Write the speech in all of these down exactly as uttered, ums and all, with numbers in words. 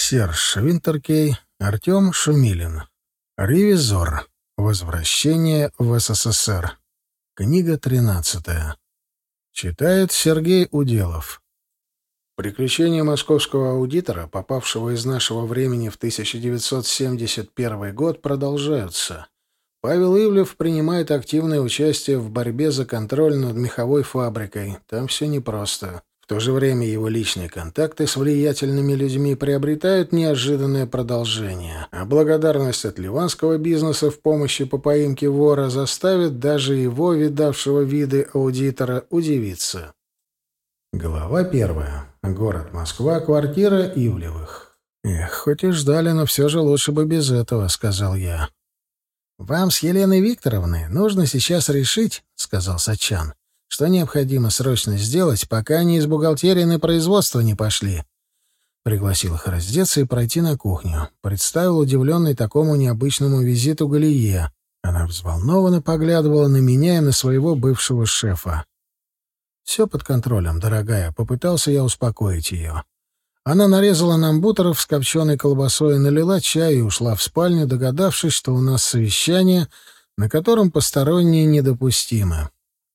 Серж Винтеркей, Артем Шумилин. Ревизор. Возвращение в СССР. Книга тринадцатая. Читает Сергей Уделов. Приключения московского аудитора, попавшего из нашего времени в тысяча девятьсот семьдесят первый год, продолжаются. Павел Ивлев принимает активное участие в борьбе за контроль над меховой фабрикой. Там все непросто. В то же время его личные контакты с влиятельными людьми приобретают неожиданное продолжение, а благодарность от ливанского бизнеса в помощи по поимке вора заставит даже его, видавшего виды аудитора, удивиться. Глава первая. Город Москва. Квартира Ивлевых. «Эх, хоть и ждали, но все же лучше бы без этого», — сказал я. «Вам с Еленой Викторовной нужно сейчас решить, — сказал Сачан, — что необходимо срочно сделать, пока они из бухгалтерии на производство не пошли». Пригласил их раздеться и пройти на кухню. Представил удивленный такому необычному визиту Галие. Она взволнованно поглядывала на меня и на своего бывшего шефа. «Все под контролем, дорогая», — попытался я успокоить ее. Она нарезала нам бутеров с копченой колбасой, налила чай и ушла в спальню, догадавшись, что у нас совещание, на котором посторонние недопустимы.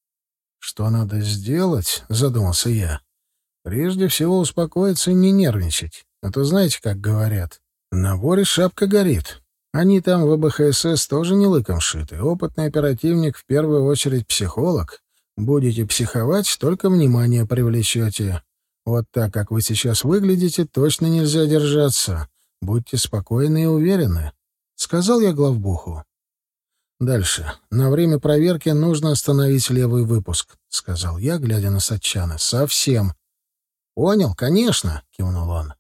«Что надо сделать?» — задумался я. «Прежде всего успокоиться и не нервничать. А то знаете, как говорят, на воре шапка горит. Они там в ВБХСС тоже не лыком шиты. Опытный оперативник, в первую очередь психолог. Будете психовать, только внимание привлечете. Вот так, как вы сейчас выглядите, точно нельзя держаться. Будьте спокойны и уверены», — сказал я главбуху. «Дальше. На время проверки нужно остановить левый выпуск», — сказал я, глядя на Сатчана. «Совсем». «Понял, конечно», — кивнул он.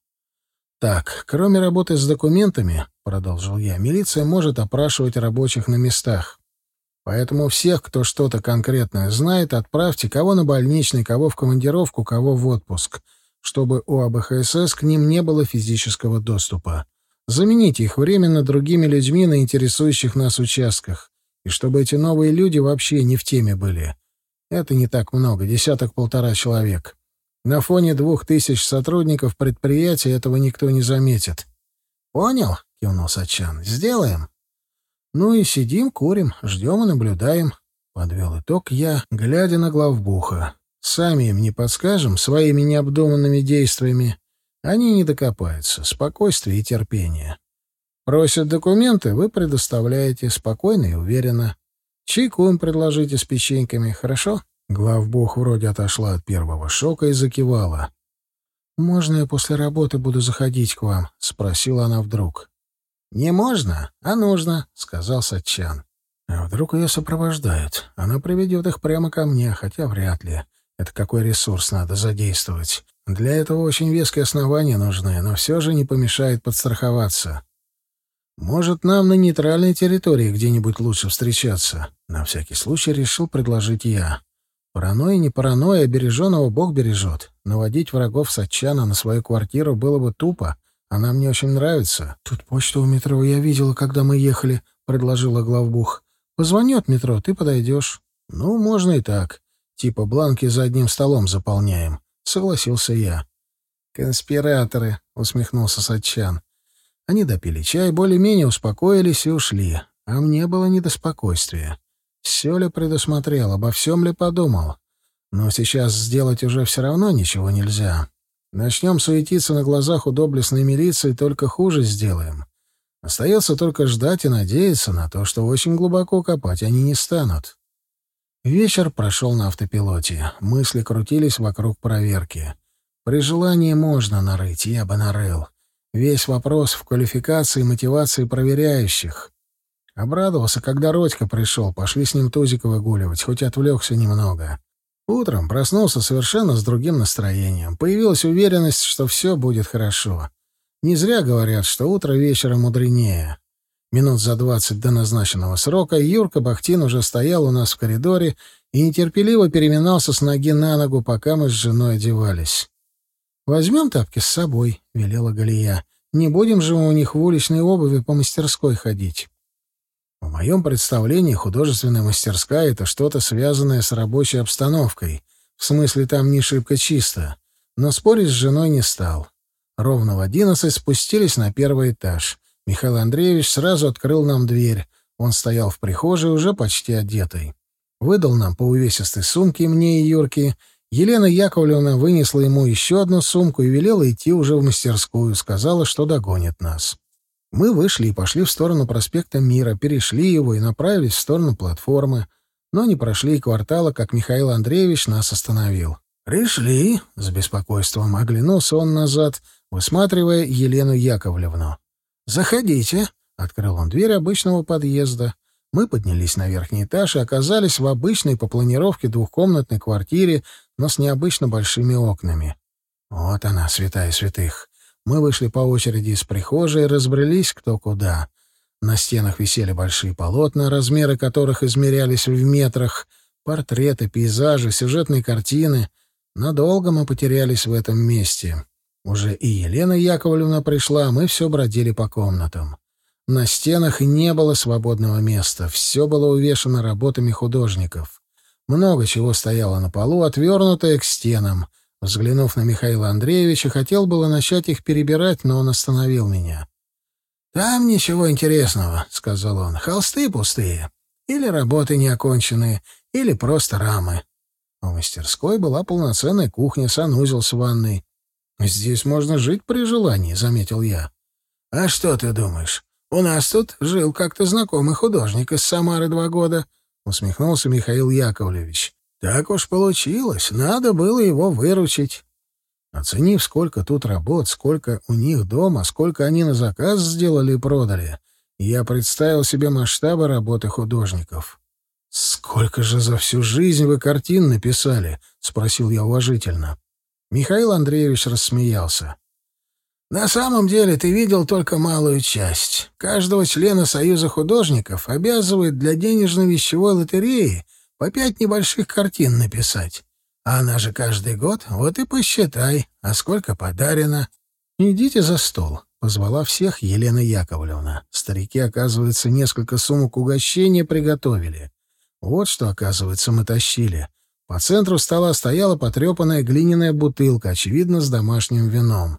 «Так, кроме работы с документами, — продолжил я, — милиция может опрашивать рабочих на местах. Поэтому всех, кто что-то конкретное знает, отправьте кого на больничный, кого в командировку, кого в отпуск, чтобы у АБХСС к ним не было физического доступа. Замените их временно другими людьми на интересующих нас участках, и чтобы эти новые люди вообще не в теме были. Это не так много, десяток-полтора человек. На фоне двух тысяч сотрудников предприятия этого никто не заметит». «Понял?» — кивнул Сачан. «Сделаем». «Ну и сидим, курим, ждем и наблюдаем», — подвел итог я, глядя на главбуха. «Сами им не подскажем своими необдуманными действиями. Они не докопаются. Спокойствие и терпение. Просят документы, вы предоставляете спокойно и уверенно. Чайку им предложите с печеньками, хорошо?» Главбух вроде отошла от первого шока и закивала. «Можно я после работы буду заходить к вам?» — спросила она вдруг. «Не можно, а нужно», — сказал Сатчан. «А вдруг ее сопровождают? Она приведет их прямо ко мне, хотя вряд ли. Это какой ресурс надо задействовать? Для этого очень веские основания нужны, но все же не помешает подстраховаться. Может, нам на нейтральной территории где-нибудь лучше встречаться?» На всякий случай решил предложить я. Паранойя не паранойя, береженого Бог бережет. Наводить врагов Сатчана на свою квартиру было бы тупо. Она мне очень нравится. «Тут почту у метро я видела, когда мы ехали», — предложила главбух. «Позвони от метро, ты подойдешь». «Ну, можно и так. Типа бланки за одним столом заполняем», — согласился я. «Конспираторы», — усмехнулся Сатчан. Они допили чай, более-менее успокоились и ушли. А мне было не до спокойствия. Все ли предусмотрел, обо всем ли подумал? Но сейчас сделать уже все равно ничего нельзя. Начнем суетиться на глазах у доблестной милиции, только хуже сделаем. Остается только ждать и надеяться на то, что очень глубоко копать они не станут. Вечер прошел на автопилоте. Мысли крутились вокруг проверки. При желании можно нарыть, я бы нарыл. Весь вопрос в квалификации и мотивации проверяющих. Обрадовался, когда Родька пришел, пошли с ним тузика выгуливать, хоть отвлекся немного. Утром проснулся совершенно с другим настроением. Появилась уверенность, что все будет хорошо. Не зря говорят, что утро вечера мудренее. Минут за двадцать до назначенного срока Юрка Бахтин уже стоял у нас в коридоре и нетерпеливо переминался с ноги на ногу, пока мы с женой одевались. «Возьмем тапки с собой», — велела Галия. «Не будем же мы у них в уличной обуви по мастерской ходить». В моем представлении художественная мастерская — это что-то связанное с рабочей обстановкой. В смысле, там не шибко чисто. Но спорить с женой не стал. Ровно в одиннадцать спустились на первый этаж. Михаил Андреевич сразу открыл нам дверь. Он стоял в прихожей, уже почти одетый. Выдал нам по увесистой сумке мне и Юрке. Елена Яковлевна вынесла ему еще одну сумку и велела идти уже в мастерскую. Сказала, что догонит нас. Мы вышли и пошли в сторону проспекта Мира, перешли его и направились в сторону платформы. Но не прошли и квартала, как Михаил Андреевич нас остановил. «Пришли!» — с беспокойством оглянулся он назад, высматривая Елену Яковлевну. «Заходите!» — открыл он дверь обычного подъезда. Мы поднялись на верхний этаж и оказались в обычной по планировке двухкомнатной квартире, но с необычно большими окнами. Вот она, святая святых. Мы вышли по очереди из прихожей и разбрелись кто куда. На стенах висели большие полотна, размеры которых измерялись в метрах, портреты, пейзажи, сюжетные картины. Надолго мы потерялись в этом месте. Уже и Елена Яковлевна пришла, а мы все бродили по комнатам. На стенах не было свободного места, все было увешано работами художников. Много чего стояло на полу, отвернутое к стенам. Взглянув на Михаила Андреевича, хотел было начать их перебирать, но он остановил меня. «Там ничего интересного», — сказал он. «Холсты пустые. Или работы неоконченные, или просто рамы». В мастерской была полноценная кухня, санузел с ванной. «Здесь можно жить при желании», — заметил я. «А что ты думаешь? У нас тут жил как-то знакомый художник из Самары два года», — усмехнулся Михаил Яковлевич. «Так уж получилось. Надо было его выручить». Оценив, сколько тут работ, сколько у них дома, сколько они на заказ сделали и продали, я представил себе масштабы работы художников. «Сколько же за всю жизнь вы картин написали?» — спросил я уважительно. Михаил Андреевич рассмеялся. «На самом деле ты видел только малую часть. Каждого члена Союза художников обязывают для денежно-вещевой лотереи по пять небольших картин написать. А она же каждый год, вот и посчитай, а сколько подарено». «Идите за стол», — позвала всех Елена Яковлевна. Старики, оказывается, несколько сумок угощения приготовили. Вот что, оказывается, мы тащили. По центру стола стояла потрепанная глиняная бутылка, очевидно, с домашним вином.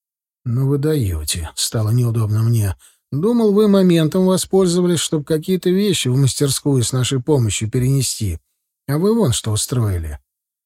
«Ну вы даете», — стало неудобно мне. «Думал, вы моментом воспользовались, чтобы какие-то вещи в мастерскую с нашей помощью перенести. А вы вон что устроили».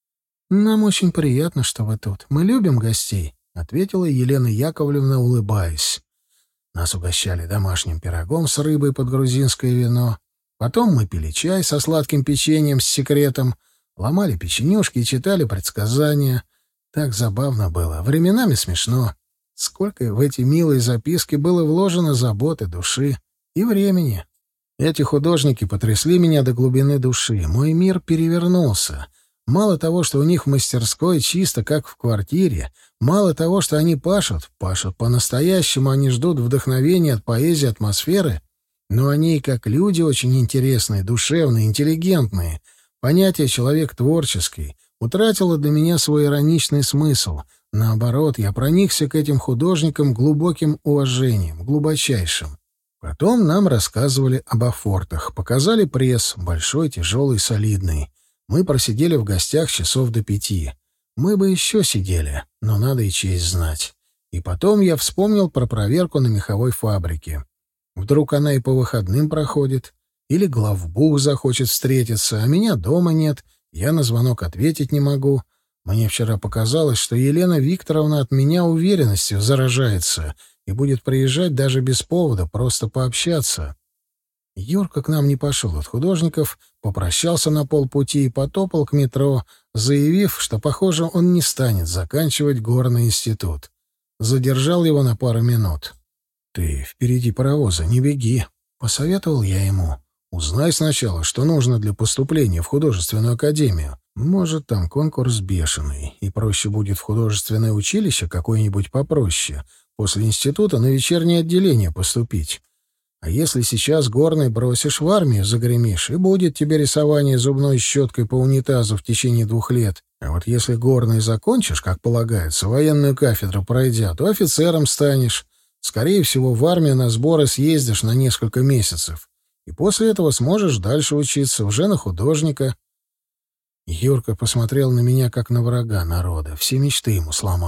«Нам очень приятно, что вы тут. Мы любим гостей», — ответила Елена Яковлевна, улыбаясь. Нас угощали домашним пирогом с рыбой под грузинское вино. Потом мы пили чай со сладким печеньем с секретом, ломали печенюшки и читали предсказания. Так забавно было, временами смешно. Сколько в эти милые записки было вложено заботы, души и времени. Эти художники потрясли меня до глубины души. Мой мир перевернулся. Мало того, что у них в мастерской чисто, как в квартире, мало того, что они пашут, пашут по-настоящему, они ждут вдохновения от поэзии, атмосферы, но они и как люди очень интересные, душевные, интеллигентные. Понятие «человек творческий» утратило для меня свой ироничный смысл. Наоборот, я проникся к этим художникам глубоким уважением, глубочайшим. Потом нам рассказывали об афортах, показали пресс, большой, тяжелый, солидный. Мы просидели в гостях часов до пяти. Мы бы еще сидели, но надо и честь знать. И потом я вспомнил про проверку на меховой фабрике. Вдруг она и по выходным проходит, или главбух захочет встретиться, а меня дома нет, я на звонок ответить не могу. Мне вчера показалось, что Елена Викторовна от меня уверенностью заражается и будет приезжать даже без повода, просто пообщаться. Юрка к нам не пошел от художников, попрощался на полпути и потопал к метро, заявив, что, похоже, он не станет заканчивать горный институт. Задержал его на пару минут. «Ты впереди паровоза, не беги», — посоветовал я ему. «Узнай сначала, что нужно для поступления в художественную академию. Может, там конкурс бешеный, и проще будет в художественное училище какое-нибудь попроще, после института на вечернее отделение поступить. А если сейчас горный бросишь, в армию загремишь, и будет тебе рисование зубной щеткой по унитазу в течение двух лет. А вот если горный закончишь, как полагается, военную кафедру пройдя, то офицером станешь. Скорее всего, в армию на сборы съездишь на несколько месяцев. И после этого сможешь дальше учиться, уже на художника». Юрка посмотрел на меня, как на врага народа. Все мечты ему сломал.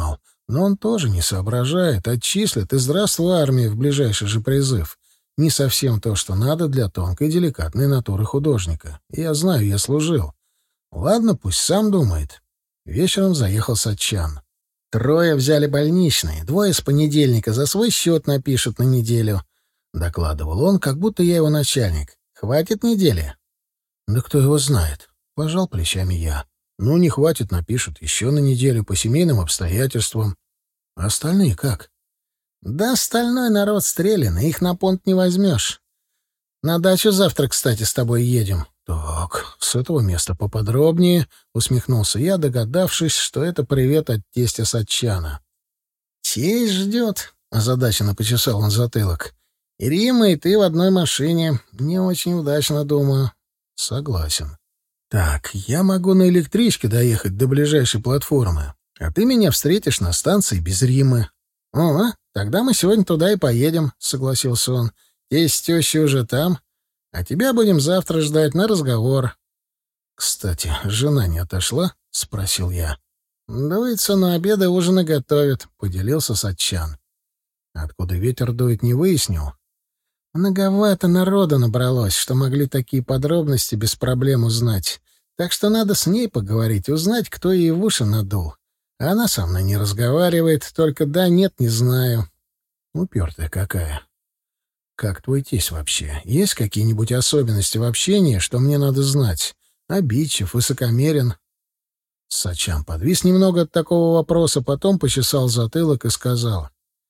Но он тоже не соображает, отчислят и здравствуй, армия, в ближайший же призыв. Не совсем то, что надо для тонкой, деликатной натуры художника. Я знаю, я служил. Ладно, пусть сам думает. Вечером заехал Сатчан. Трое взяли больничный, двое с понедельника за свой счет напишут на неделю. Докладывал он, как будто я его начальник. Хватит недели? Да кто его знает? Пожал плечами я. Ну, не хватит, напишут еще на неделю по семейным обстоятельствам. А остальные как? Да остальной народ стреляный, их на понт не возьмешь. На дачу завтра, кстати, с тобой едем. Так, с этого места поподробнее, усмехнулся я, догадавшись, что это привет от тестя Сатчана. Тесть ждет, озадаченно почесал он затылок. И Рима, и ты в одной машине. Не очень удачно, думаю. Согласен. Так, я могу на электричке доехать до ближайшей платформы, а ты меня встретишь на станции без Римы. О, тогда мы сегодня туда и поедем, согласился он. Тесть с тещей уже там, а тебя будем завтра ждать на разговор. Кстати, жена не отошла? Спросил я. Дуется, на обед и ужины готовит, поделился Сатчан. Откуда ветер дует, не выяснил. Многовато народа набралось, что могли такие подробности без проблем узнать. Так что надо с ней поговорить, узнать, кто ей в уши надул. А она со мной не разговаривает, только да, нет, не знаю. Упертая какая. Как твой тесть вообще? Есть какие-нибудь особенности в общении, что мне надо знать? Обидчив, высокомерен? Сачан подвис немного от такого вопроса, потом почесал затылок и сказал.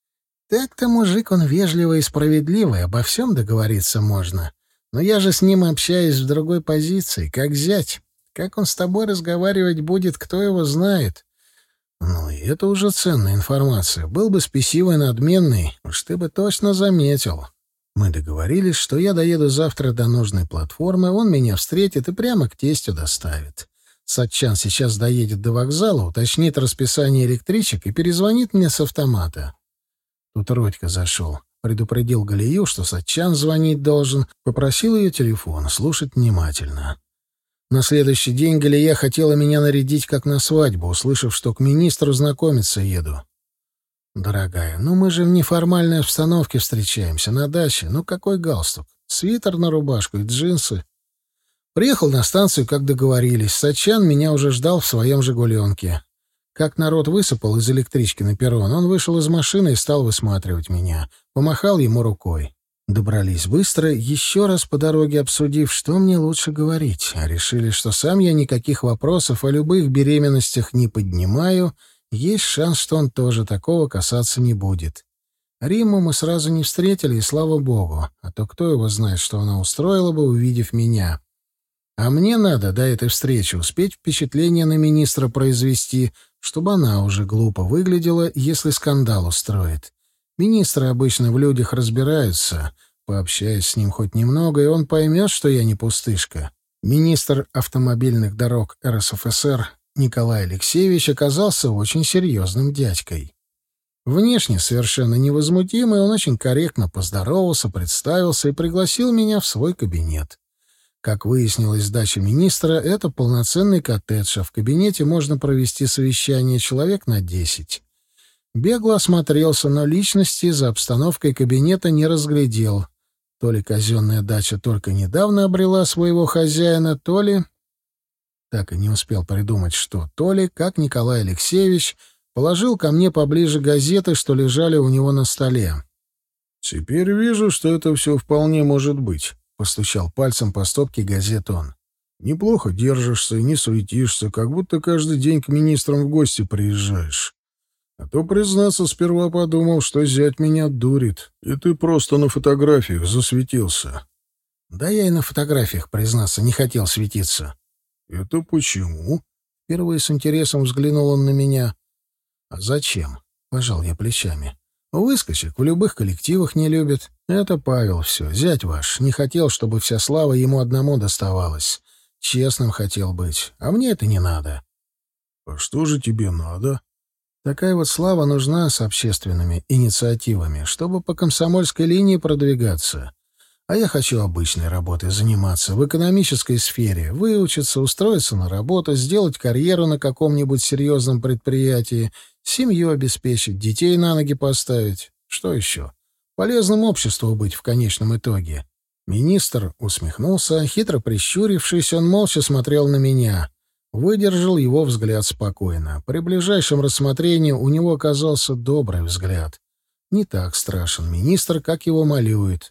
Так-то мужик он вежливый и справедливый, обо всем договориться можно. Но я же с ним общаюсь в другой позиции, как зять. Как он с тобой разговаривать будет, кто его знает? Ну, и это уже ценная информация. Был бы спесивый, надменный, уж ты бы точно заметил. Мы договорились, что я доеду завтра до нужной платформы, он меня встретит и прямо к тестю доставит. Сатчан сейчас доедет до вокзала, уточнит расписание электричек и перезвонит мне с автомата. Тут Родька зашел, предупредил Галию, что Сатчан звонить должен, попросил ее телефон, слушать внимательно. На следующий день Галия хотела меня нарядить как на свадьбу, услышав, что к министру знакомиться еду. «Дорогая, ну мы же в неформальной обстановке встречаемся, на даче. Ну какой галстук? Свитер на рубашку и джинсы». Приехал на станцию, как договорились. Сатчан меня уже ждал в своем «Жигуленке». Как народ высыпал из электрички на перрон, он вышел из машины и стал высматривать меня. Помахал ему рукой. Добрались быстро, еще раз по дороге обсудив, что мне лучше говорить. А решили, что сам я никаких вопросов о любых беременностях не поднимаю. Есть шанс, что он тоже такого касаться не будет. Римму мы сразу не встретили, и слава богу. А то кто его знает, что она устроила бы, увидев меня. А мне надо до этой встречи успеть впечатление на министра произвести, чтобы она уже глупо выглядела, если скандал устроит. Министры обычно в людях разбираются. Пообщаясь с ним хоть немного, и он поймет, что я не пустышка. Министр автомобильных дорог эр эс эф эс эр Николай Алексеевич оказался очень серьезным дядькой. Внешне совершенно невозмутимый, он очень корректно поздоровался, представился и пригласил меня в свой кабинет. Как выяснилось, дача министра — это полноценный коттедж, а в кабинете можно провести совещание человек на десять. Бегло осмотрелся, но личности за обстановкой кабинета не разглядел. То ли казенная дача только недавно обрела своего хозяина, то ли... Так и не успел придумать, что то ли, как Николай Алексеевич положил ко мне поближе газеты, что лежали у него на столе. «Теперь вижу, что это все вполне может быть», — постучал пальцем по стопке газет он. «Неплохо держишься и не суетишься, как будто каждый день к министрам в гости приезжаешь. А то, признаться, сперва подумал, что зять меня дурит, и ты просто на фотографиях засветился». «Да я и на фотографиях, признаться, не хотел светиться». «Это почему?» — впервые с интересом взглянул он на меня. «А зачем?» — пожал я плечами. «Выскочек в любых коллективах не любит. Это Павел все, зять ваш. Не хотел, чтобы вся слава ему одному доставалась. Честным хотел быть, а мне это не надо». «А что же тебе надо?» «Такая вот слава нужна с общественными инициативами, чтобы по комсомольской линии продвигаться. А я хочу обычной работой заниматься, в экономической сфере, выучиться, устроиться на работу, сделать карьеру на каком-нибудь серьезном предприятии, Семью обеспечить, детей на ноги поставить. Что еще? Полезным обществу быть в конечном итоге. Министр усмехнулся, хитро прищурившись, он молча смотрел на меня. Выдержал его взгляд спокойно. При ближайшем рассмотрении у него оказался добрый взгляд. Не так страшен министр, как его малюют.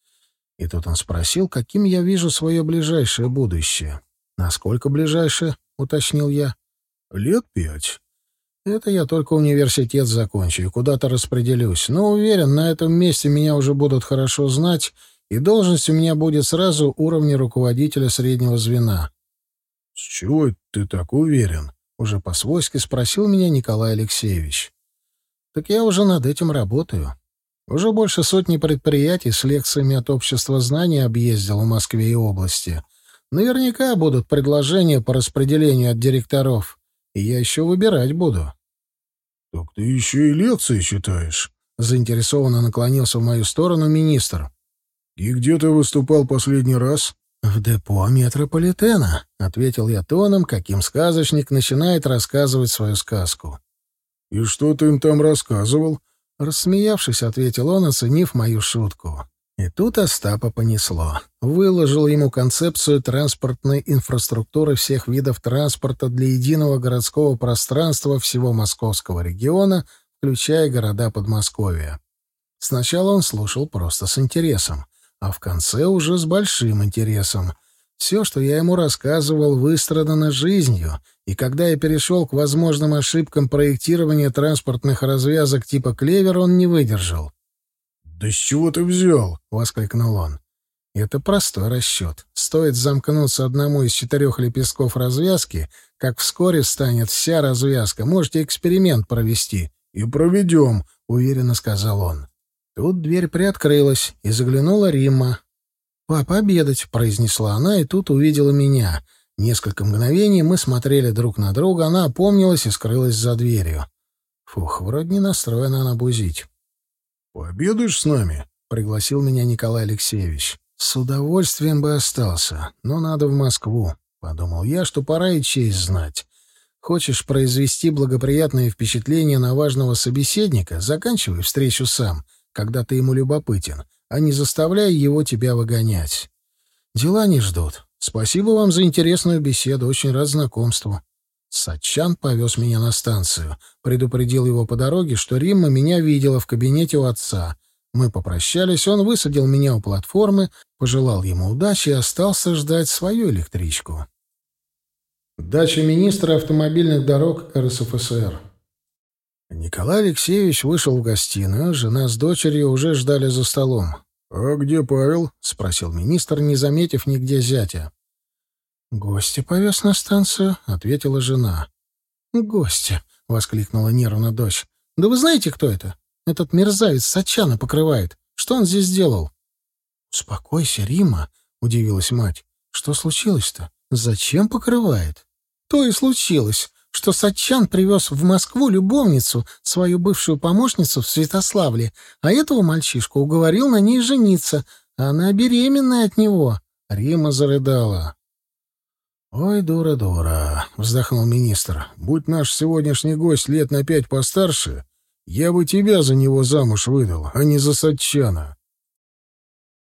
И тут он спросил, каким я вижу свое ближайшее будущее. «Насколько ближайшее?» — уточнил я. «Лет пять. Это я только университет закончу и куда-то распределюсь. Но уверен, на этом месте меня уже будут хорошо знать, и должность у меня будет сразу уровня руководителя среднего звена». «С чего ты так уверен?» — уже по-свойски спросил меня Николай Алексеевич. «Так я уже над этим работаю. Уже больше сотни предприятий с лекциями от общества знаний объездил в Москве и области. Наверняка будут предложения по распределению от директоров, и я еще выбирать буду». «Так ты еще и лекции читаешь?» — заинтересованно наклонился в мою сторону министр. «И где ты выступал последний раз?» «В депо метрополитена», — ответил я тоном, каким сказочник начинает рассказывать свою сказку. «И что ты им там рассказывал?» Рассмеявшись, ответил он, оценив мою шутку. И тут Остапа понесло. Выложил ему концепцию транспортной инфраструктуры всех видов транспорта для единого городского пространства всего московского региона, включая города Подмосковья. Сначала он слушал просто с интересом, а в конце уже с большим интересом. Все, что я ему рассказывал, выстрадано жизнью, и когда я перешел к возможным ошибкам проектирования транспортных развязок типа «Клевер», он не выдержал. «Да с чего ты взял?» — воскликнул он. «Это простой расчет. Стоит замкнуться одному из четырех лепестков развязки, как вскоре станет вся развязка. Можете эксперимент провести». «И проведем», — уверенно сказал он. Тут дверь приоткрылась, и заглянула Римма. «Папа, обедать», — произнесла она, и тут увидела меня. Несколько мгновений мы смотрели друг на друга, она опомнилась и скрылась за дверью. Фух, вроде не настроена она бузить. «Пообедаешь с нами?» — пригласил меня Николай Алексеевич. «С удовольствием бы остался, но надо в Москву», — подумал я, что пора и честь знать. Хочешь произвести благоприятное впечатление на важного собеседника — заканчивай встречу сам, когда ты ему любопытен, а не заставляй его тебя выгонять. Дела не ждут. Спасибо вам за интересную беседу, очень рад знакомству». Сатчан повез меня на станцию, предупредил его по дороге, что Римма меня видела в кабинете у отца. Мы попрощались, он высадил меня у платформы, пожелал ему удачи и остался ждать свою электричку. Дача министра автомобильных дорог эр эс эф эс эр. Николай Алексеевич вышел в гостиную, жена с дочерью уже ждали за столом. «А где Павел?» — спросил министр, не заметив нигде зятя. «Гостя повез на станцию», — ответила жена. «Гостя», — воскликнула нервно дочь. «Да вы знаете, кто это? Этот мерзавец Сатчана покрывает. Что он здесь делал?» «Успокойся, Римма», — удивилась мать. «Что случилось-то? Зачем покрывает?» «То и случилось, что Сатчан привез в Москву любовницу, свою бывшую помощницу в Святославле, а этого мальчишку уговорил на ней жениться, а она беременная от него». Римма зарыдала. «Ой, дура-дура», — вздохнул министр. «Будь наш сегодняшний гость лет на пять постарше, я бы тебя за него замуж выдал, а не за Сатчана».